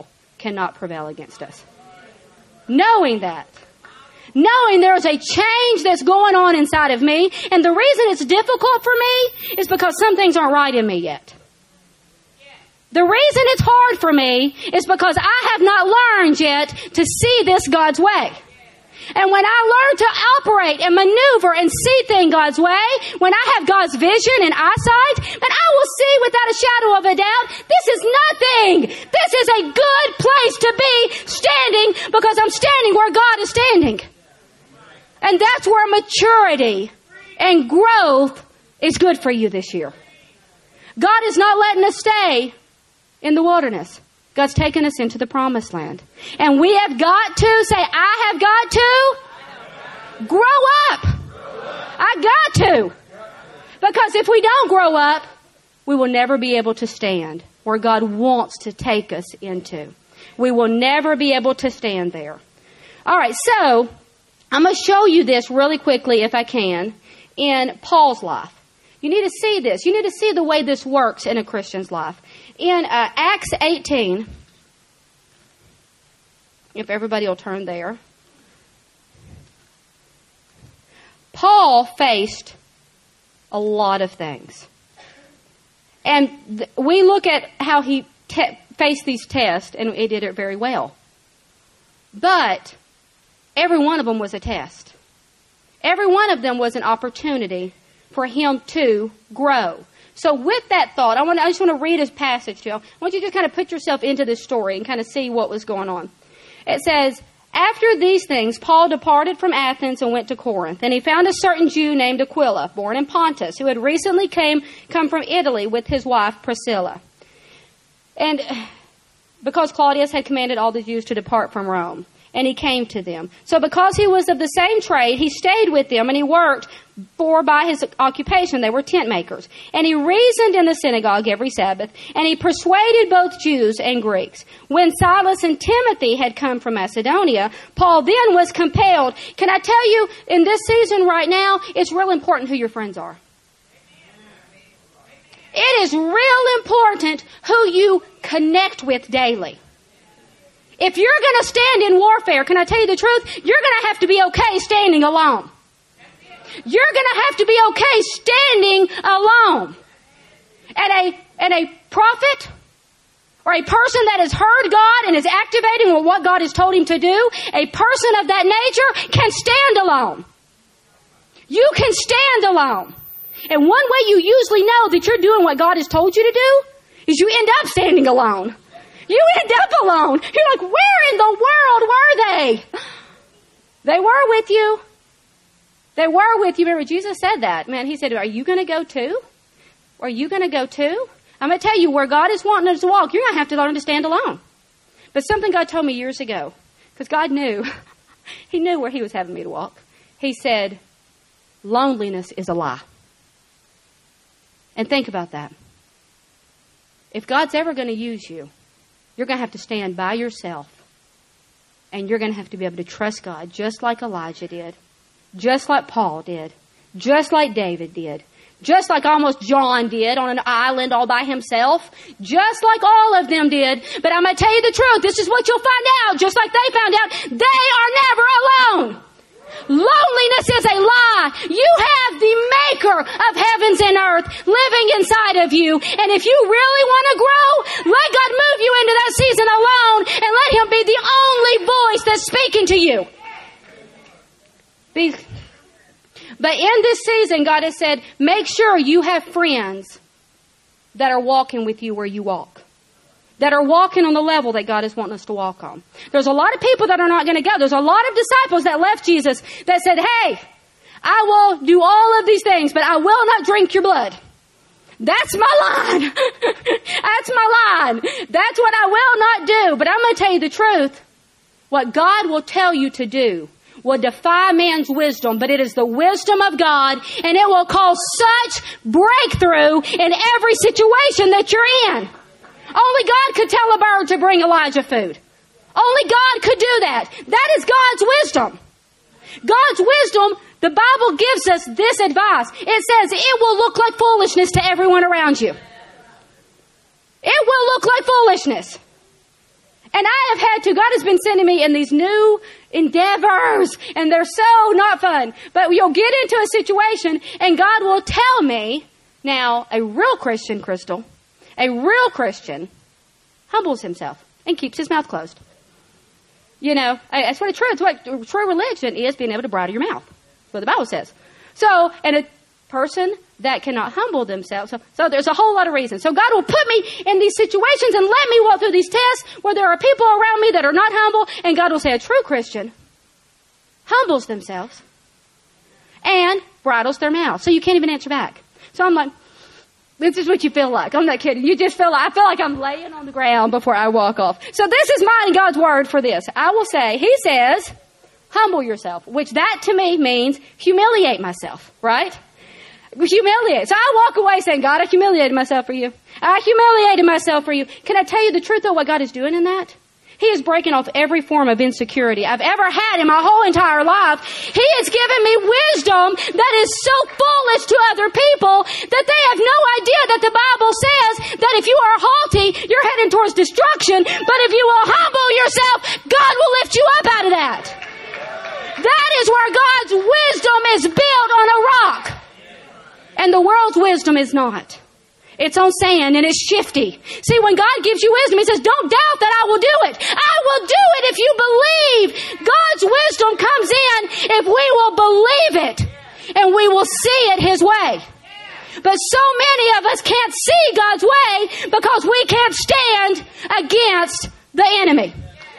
cannot prevail against us. Knowing that. Knowing there's a change that's going on inside of me. And the reason it's difficult for me is because some things aren't right in me yet. The reason it's hard for me is because I have not learned yet to see this God's way. And when I learn to operate and maneuver and see things God's way, when I have God's vision and eyesight, then I will see without a shadow of a doubt, this is nothing. This is a good place to be standing because I'm standing where God is standing. And that's where maturity and growth is good for you this year. God is not letting us stay in the wilderness. God's taken us into the promised land. And we have got to say, I have got to grow up. I got to. Because if we don't grow up, we will never be able to stand where God wants to take us into. We will never be able to stand there. All right, so I'm going to show you this really quickly, if I can, in Paul's life. You need to see this. You need to see the way this works in a Christian's life. In Acts 18, if everybody will turn there, Paul faced a lot of things. And we look at how he faced these tests, and he did it very well. But every one of them was a test. Every one of them was an opportunity for him to grow. So with that thought, I just want to read his passage to you. I want you to kind of put yourself into this story and kind of see what was going on. It says, after these things, Paul departed from Athens and went to Corinth. And he found a certain Jew named Aquila, born in Pontus, who had recently come from Italy with his wife Priscilla. And because Claudius had commanded all the Jews to depart from Rome. And he came to them. So because he was of the same trade, he stayed with them and he worked, for by his occupation they were tent makers. And he reasoned in the synagogue every Sabbath, and he persuaded both Jews and Greeks. When Silas and Timothy had come from Macedonia, Paul then was compelled. Can I tell you, in this season right now, it's real important who your friends are. It is real important who you connect with daily. If you're going to stand in warfare, can I tell you the truth? You're going to have to be okay standing alone. You're going to have to be okay standing alone. And a prophet or a person that has heard God and is activating with what God has told him to do, a person of that nature can stand alone. You can stand alone. And one way you usually know that you're doing what God has told you to do is you end up standing alone. You end up alone. You're like, where in the world were they? They were with you. They were with you. Remember, Jesus said that. Man, he said, are you going to go too? Are you going to go too? I'm going to tell you, where God is wanting us to walk, you're going to have to learn to stand alone. But something God told me years ago, because God knew, he knew where he was having me to walk. He said, loneliness is a lie. And think about that. If God's ever going to use you, you're going to have to stand by yourself. And you're going to have to be able to trust God just like Elijah did. Just like Paul did. Just like David did. Just like almost John did on an island all by himself. Just like all of them did. But I'm going to tell you the truth. This is what you'll find out. Just like they found out. They are never alone. Loneliness is a lie. You have the maker of heavens and earth living inside of you. And if you really want to grow, let God move you into that season alone and let him be the only voice that's speaking to you. But in this season, God has said, make sure you have friends that are walking with you where you walk. That are walking on the level that God is wanting us to walk on. There's a lot of people that are not going to go. There's a lot of disciples that left Jesus that said, hey, I will do all of these things, but I will not drink your blood. That's my line. That's my line. That's what I will not do. But I'm going to tell you the truth. What God will tell you to do will defy man's wisdom, but it is the wisdom of God, and it will cause such breakthrough in every situation that you're in. Only God could tell a bird to bring Elijah food. Only God could do that. That is God's wisdom. God's wisdom, the Bible gives us this advice. It says it will look like foolishness to everyone around you. It will look like foolishness. And God has been sending me in these new endeavors, and they're so not fun. But you'll get into a situation, and God will tell me, now, a real Christian, Crystal, a real Christian humbles himself and keeps his mouth closed. You know, that's what true religion is, being able to bridle your mouth. That's what the Bible says. So, and a person that cannot humble themselves. So there's a whole lot of reasons. So God will put me in these situations and let me walk through these tests where there are people around me that are not humble, and God will say a true Christian humbles themselves and bridles their mouth. So you can't even answer back. So I'm like, this is what you feel like. I'm not kidding. You just I feel like I'm laying on the ground before I walk off. So this is mine, God's word for this. I will say, He says, humble yourself, which that to me means humiliate myself, right? Humiliate. So I walk away saying, God, I humiliated myself for you. I humiliated myself for you. Can I tell you the truth of what God is doing in that? He is breaking off every form of insecurity I've ever had in my whole entire life. He has given me wisdom that is so foolish to other people that they have no idea that the Bible says that if you are haughty, you're heading towards destruction. But if you will humble yourself, God will lift you up out of that. That is where God's wisdom is built on a rock. And the world's wisdom is not. It's on sand and it's shifty. See, when God gives you wisdom, He says, don't doubt that I will do it. I will do it if you believe. God's wisdom comes in if we will believe it and we will see it His way. But so many of us can't see God's way because we can't stand against the enemy.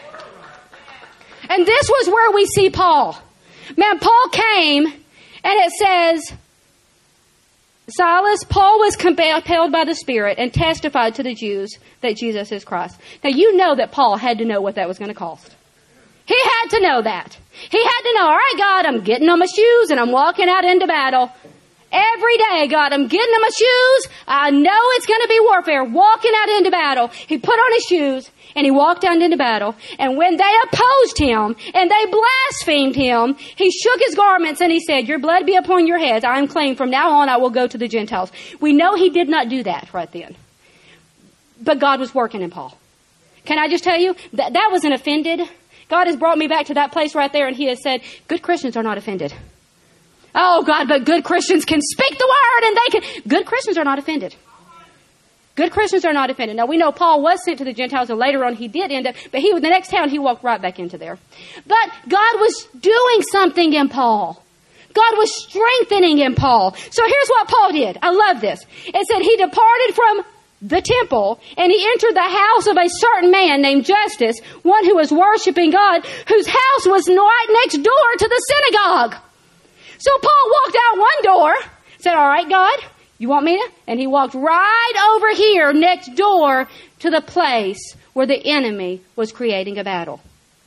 And this was where we see Paul. Man, Paul came and it says, Silas, Paul was compelled by the Spirit and testified to the Jews that Jesus is Christ. Now you know that Paul had to know what that was going to cost. He had to know that. He had to know, all right, God, I'm getting on my shoes and I'm walking out into battle. Every day, God, I'm getting on my shoes. I know it's going to be warfare. Walking out into battle. He put on his shoes and he walked out into battle. And when they opposed him and they blasphemed him, he shook his garments and he said, your blood be upon your heads. I am clean. From now on, I will go to the Gentiles. We know he did not do that right then. But God was working in Paul. Can I just tell you, that wasn't offended. God has brought me back to that place right there and He has said, good Christians are not offended. Oh God, but good Christians can speak the word and they can. Good Christians are not offended. Good Christians are not offended. Now we know Paul was sent to the Gentiles and later on he did end up, but the next town he walked right back into there. But God was doing something in Paul. God was strengthening in Paul. So here's what Paul did. I love this. It said he departed from the temple and he entered the house of a certain man named Justus, one who was worshiping God, whose house was right next door to the synagogue. So Paul walked out one door, said, all right, God, you want me to? And he walked right over here next door to the place where the enemy was creating a battle.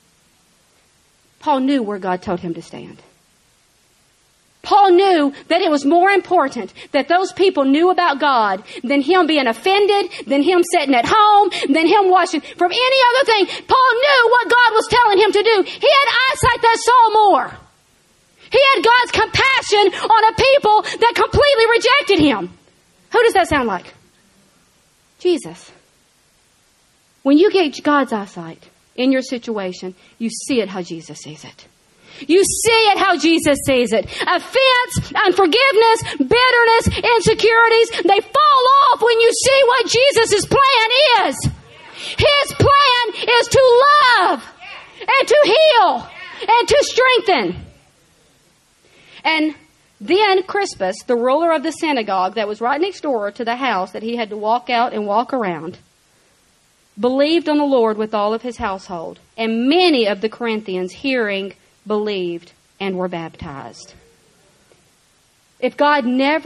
Paul knew where God told him to stand. Paul knew that it was more important that those people knew about God than him being offended, than him sitting at home, than him watching from any other thing. Paul knew what God was telling him to do. He had eyesight that saw more. He had God's compassion on a people that completely rejected Him. Who does that sound like? Jesus. When you get God's eyesight in your situation, you see it how Jesus sees it. You see it how Jesus sees it. Offense, unforgiveness, bitterness, insecurities, they fall off when you see what Jesus' plan is. His plan is to love and to heal and to strengthen. And then Crispus, the ruler of the synagogue that was right next door to the house that he had to walk out and walk around, believed on the Lord with all of his household. And many of the Corinthians, hearing, believed and were baptized. If Paul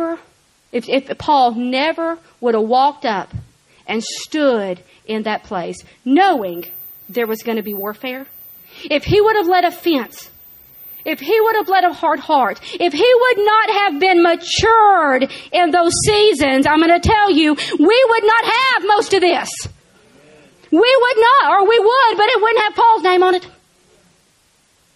never would have walked up and stood in that place, knowing there was going to be warfare, if he would have let offense, if he would have let a hard heart, if he would not have been matured in those seasons, I'm going to tell you, we would not have most of this. We would not, or we would, but it wouldn't have Paul's name on it.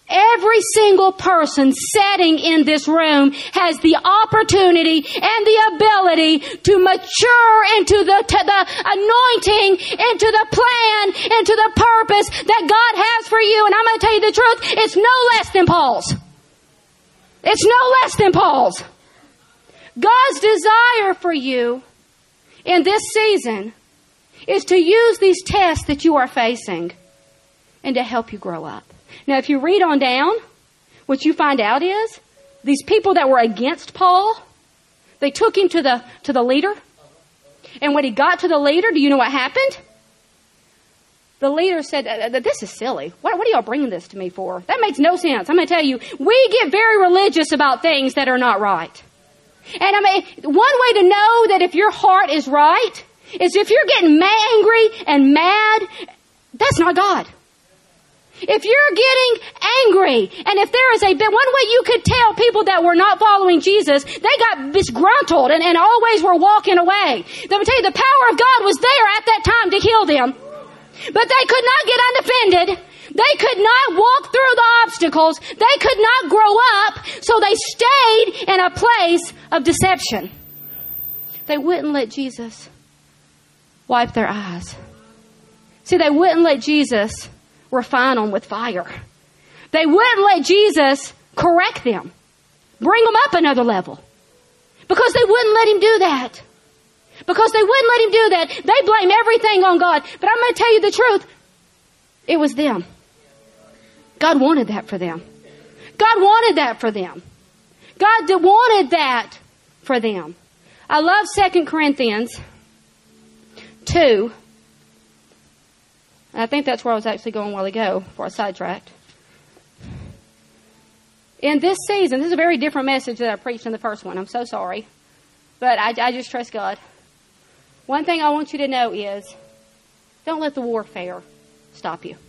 Every single person sitting in this room has the opportunity and the ability to mature into the anointing, into the plan, into the purpose that God has for you. And I'm going to tell you the truth, it's no less than Paul's. It's no less than Paul's. God's desire for you in this season is to use these tests that you are facing and to help you grow up. Now, if you read on down, what you find out is these people that were against Paul, they took him to the leader. And when he got to the leader, do you know what happened? The leader said, this is silly. What are y'all bringing this to me for? That makes no sense. I'm going to tell you, we get very religious about things that are not right. And I mean, one way to know that if your heart is right is if you're getting angry and mad, that's not God. If you're getting angry, and if there is one way you could tell people that were not following Jesus, they got disgruntled and always were walking away. Let me tell you, the power of God was there at that time to heal them. But they could not get undefended. They could not walk through the obstacles. They could not grow up, so they stayed in a place of deception. They wouldn't let Jesus wipe their eyes. See, they wouldn't let Jesus refine them with fire. They wouldn't let Jesus correct them, bring them up another level, because they wouldn't let him do that. Because they wouldn't let him do that. They blame everything on God. But I'm going to tell you the truth. It was them. God wanted that for them. God wanted that for them. God wanted that for them. I love 2 Corinthians 2. I think that's where I was actually going a while ago before I sidetracked. In this season, this is a very different message that I preached in the first one. I'm so sorry. But I just trust God. One thing I want you to know is, don't let the warfare stop you.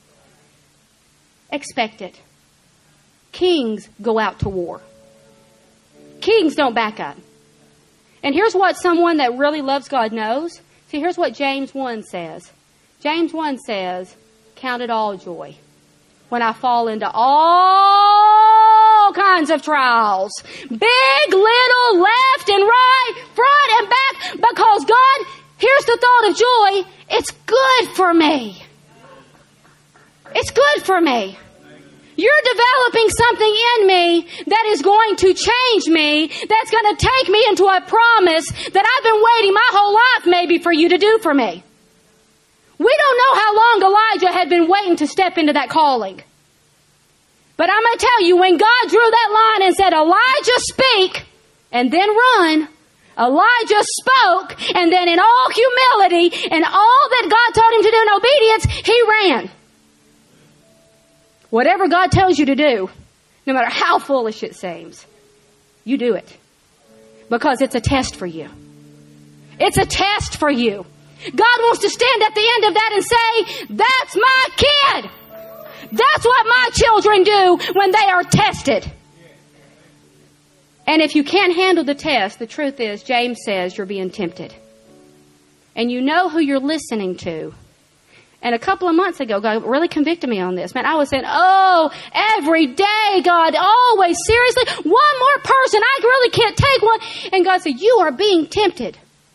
Expect it. Kings go out to war. Kings don't back up. And here's what someone that really loves God knows. See, here's what James 1 says. James 1 says, count it all joy when I fall into all kinds of trials. Big, little, left and right, front and back. Because God, here's the thought of joy. It's good for me. It's good for me. You're developing something in me that is going to change me, that's going to take me into a promise that I've been waiting my whole life maybe for you to do for me. We don't know how long Elijah had been waiting to step into that calling. But I'm going to tell you, when God drew that line and said, Elijah, speak, and then run, Elijah spoke, and then in all humility and all that God told him to do in obedience, he ran. Whatever God tells you to do, no matter how foolish it seems, you do it. Because it's a test for you. It's a test for you. God wants to stand at the end of that and say, that's my kid. That's what my children do when they are tested. And if you can't handle the test, the truth is, James says you're being tempted. And you know who you're listening to. And a couple of months ago, God really convicted me on this. Man, I was saying, oh, every day, God, always, seriously, one more person, I really can't take one. And God said, you are being tempted.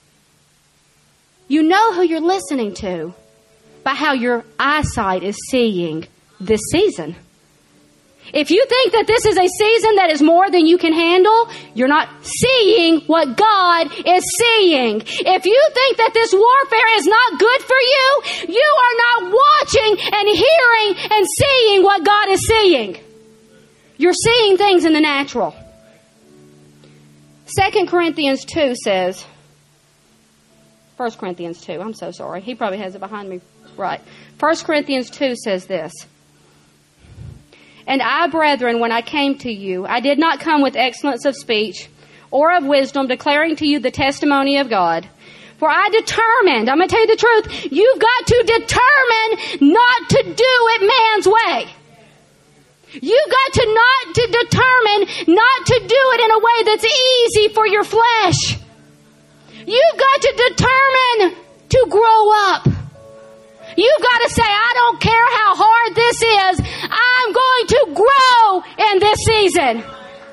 You know who you're listening to by how your eyesight is seeing this season. If you think that this is a season that is more than you can handle, you're not seeing what God is seeing. If you think that this warfare is not good for you, you are not watching and hearing and seeing what God is seeing. You're seeing things in the natural. 2 Corinthians 2 says, 1 Corinthians 2, I'm so sorry. He probably has it behind me. Right. 1 Corinthians 2 says this. And I, brethren, when I came to you, I did not come with excellence of speech or of wisdom, declaring to you the testimony of God. For I determined, I'm going to tell you the truth, you've got to determine not to do it man's way. You've got to determine not to do it in a way that's easy for your flesh. You've got to determine to grow up. You've got to say, I don't care how hard this is. I'm going to season.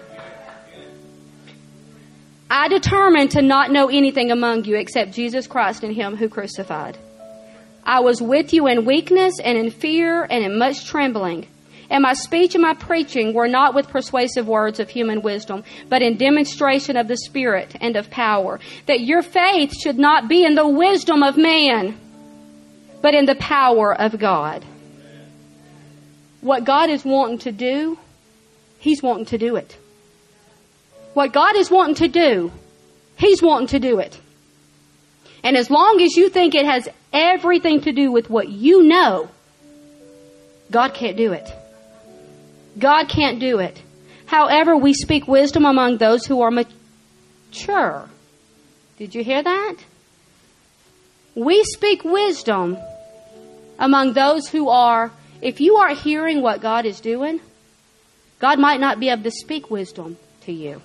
I determined to not know anything among you except Jesus Christ and Him who crucified. I was with you in weakness and in fear and in much trembling. And my speech and my preaching were not with persuasive words of human wisdom, but in demonstration of the Spirit and of power, that your faith should not be in the wisdom of man, but in the power of God. What God is wanting to do, He's wanting to do it. What God is wanting to do, He's wanting to do it. And as long as you think it has everything to do with what you know, God can't do it. God can't do it. However, we speak wisdom among those who are mature. Did you hear that? We speak wisdom among those who are, if you are hearing what God is doing, God might not be able to speak wisdom to you.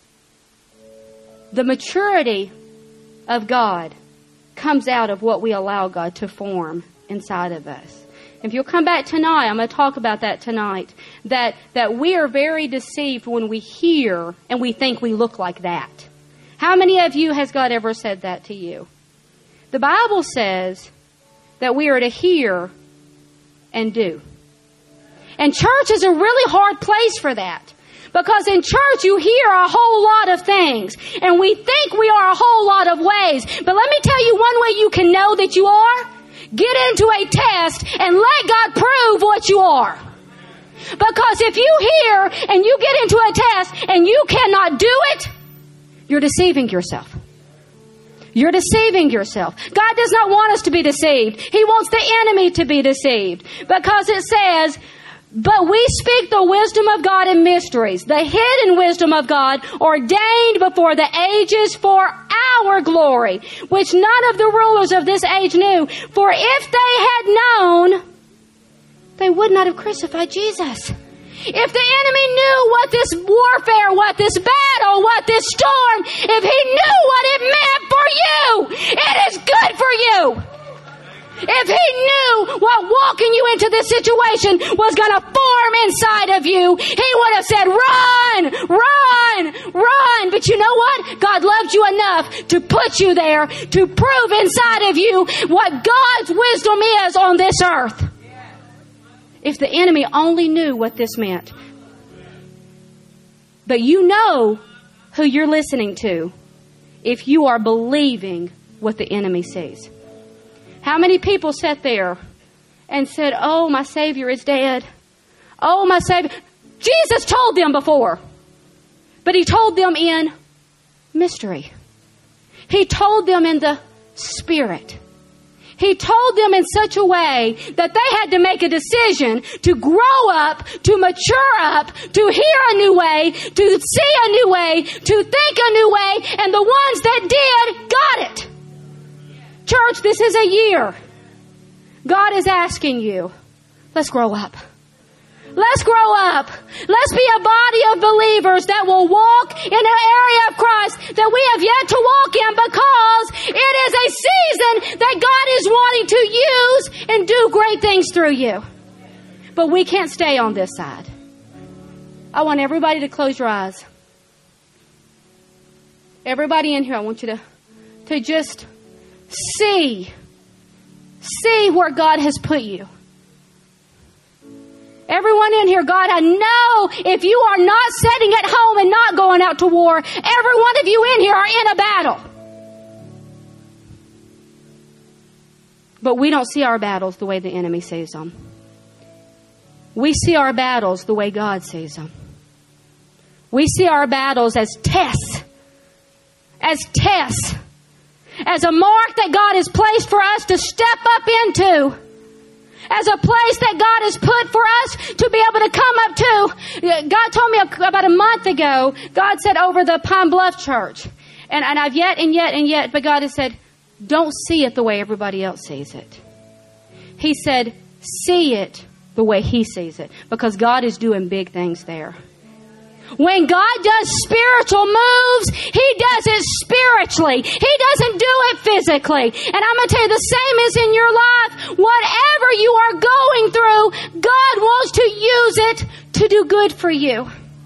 The maturity of God comes out of what we allow God to form inside of us. If you'll come back tonight, I'm going to talk about that tonight, that we are very deceived when we hear and we think we look like that. How many of you has God ever said that to you? The Bible says that we are to hear and do. And church is a really hard place for that. Because in church you hear a whole lot of things. And we think we are a whole lot of ways. But let me tell you one way you can know that you are. Get into a test and let God prove what you are. Because if you hear and you get into a test and you cannot do it, you're deceiving yourself. You're deceiving yourself. God does not want us to be deceived. He wants the enemy to be deceived. Because it says, but we speak the wisdom of God in mysteries, the hidden wisdom of God ordained before the ages for our glory, which none of the rulers of this age knew. For if they had known, they would not have crucified Jesus. If the enemy knew what this warfare, what this battle, what this storm, if he knew what it meant for you, it is good for you. If he knew what walking you into this situation was going to form inside of you, he would have said, run, run, run. But you know what? God loved you enough to put you there to prove inside of you what God's wisdom is on this earth. If the enemy only knew what this meant. But you know who you're listening to if you are believing what the enemy sees. How many people sat there and said, oh, my Savior is dead. Oh, my Savior. Jesus told them before. But He told them in mystery. He told them in the Spirit. He told them in such a way that they had to make a decision to grow up, to mature up, to hear a new way, to see a new way, to think a new way. And the ones that did got it. Church, this is a year. God is asking you, let's grow up. Let's grow up. Let's be a body of believers that will walk in an area of Christ that we have yet to walk in, because it is a season that God is wanting to use and do great things through you. But we can't stay on this side. I want everybody to close your eyes. Everybody in here, I want you to just see where God has put you. Everyone in here, God, I know if you are not sitting at home and not going out to war, every one of you in here are in a battle. But we don't see our battles the way the enemy sees them. We see our battles the way God sees them. We see our battles as tests. As tests. As a mark that God has placed for us to step up into. As a place that God has put for us to be able to come up to. God told me about a month ago, God said over the Pine Bluff Church. And I've yet, but God has said, don't see it the way everybody else sees it. He said, see it the way He sees it. Because God is doing big things there. When God does spiritual moves, He does it spiritually. He doesn't do it physically. And I'm going to tell you, the same is in your life. Whatever you are going through, God wants to use it to do good for you.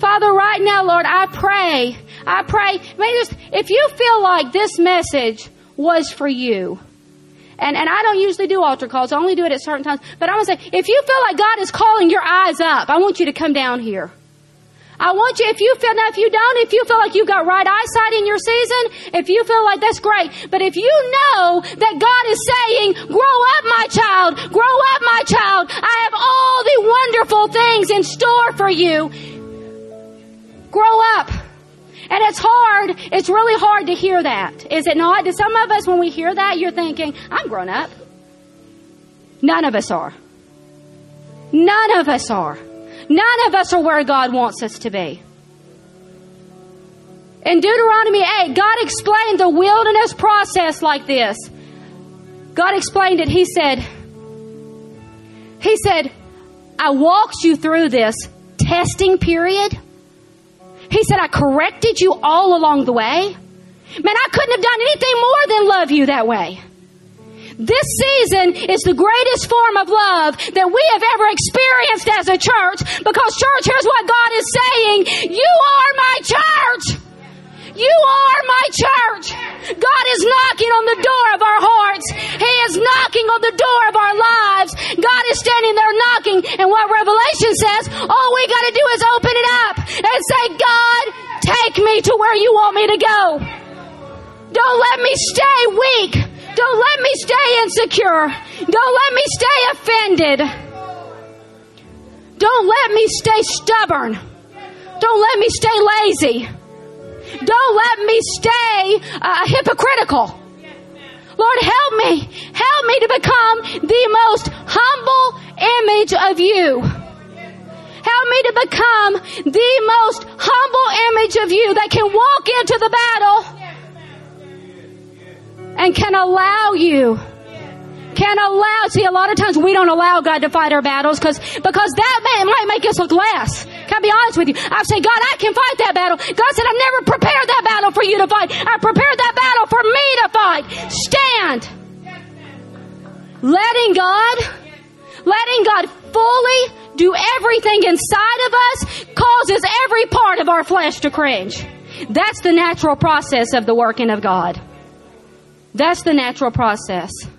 Father, right now, Lord, I pray, if you feel like this message was for you, and I don't usually do altar calls, I only do it at certain times, but I want to say, if you feel like God is calling your eyes up, I want you to come down here. I want you, if you feel like you've got right eyesight in your season, if you feel like that's great. But if you know that God is saying, grow up, my child, I have all the wonderful things in store for you. Grow up. And it's really hard to hear that. Is it not? To some of us, when we hear that, you're thinking, I'm grown up. None of us are. None of us are. None of us are where God wants us to be. In Deuteronomy 8, God explained the wilderness process like this. God explained it. He said, I walked you through this testing period. He said, I corrected you all along the way. Man, I couldn't have done anything more than love you that way. This season is the greatest form of love that we have ever experienced as a church, because, church, here's what God is saying. You are my church. You are my church. God is knocking on the door of our hearts. He is knocking on the door of our lives. God is standing there knocking, and what Revelation says, all we got to do is open it up and say, God, take me to where you want me to go. Don't let me stay weak. Don't let me stay insecure. Don't let me stay offended. Don't let me stay stubborn. Don't let me stay lazy. Don't let me stay hypocritical. Lord, help me. Help me to become the most humble image of you. Help me to become the most humble image of you that can walk into the battle and can allow you. See, a lot of times we don't allow God to fight our battles because that might make us look less. Can I be honest with you? I say, God, I can fight that battle. God said, I've never prepared that battle for you to fight. I prepared that battle for me to fight. Stand. Letting God fully do everything inside of us causes every part of our flesh to cringe. That's the natural process of the working of God. That's the natural process.